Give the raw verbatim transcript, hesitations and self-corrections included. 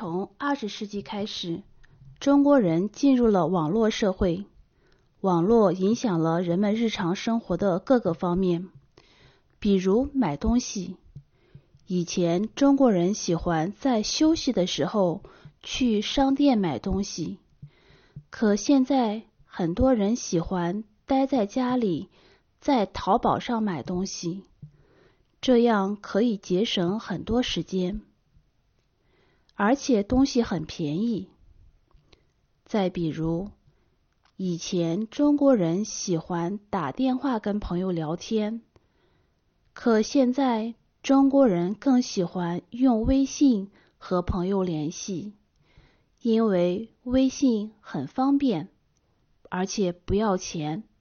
从二十世纪开始，中国人进入了网络社会，网络影响了人们日常生活的各个方面，比如买东西。以前中国人喜欢在休息的时候去商店买东西，可现在很多人喜欢待在家里，在淘宝上买东西，这样可以节省很多时间，而且东西很便宜。再比如，以前中国人喜欢打电话跟朋友聊天，可现在中国人更喜欢用微信和朋友联系，因为微信很方便，而且不要钱，